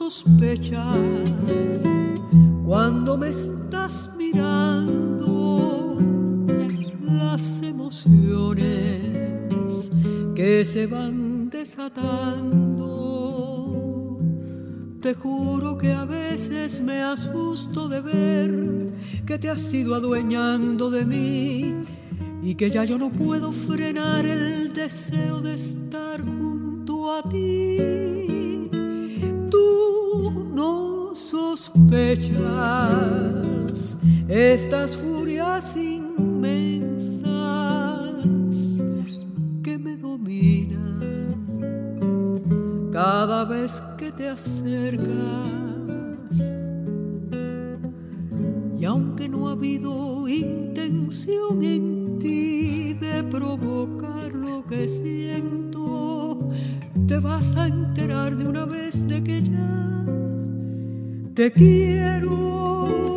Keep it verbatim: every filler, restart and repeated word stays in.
sospechas cuando me estás mirando las emociones que se van desatando. Te juro que a veces me asusto de ver que te has ido adueñando de mí y que ya yo no puedo frenar el deseo de estar junto a ti. Tú no sospechas estas furias inmensas que me dominan cada vez que te acercas. Y aunque no ha habido intención en ti de provocar lo que siento, te vas a enterar de una vez de que ya te quiero.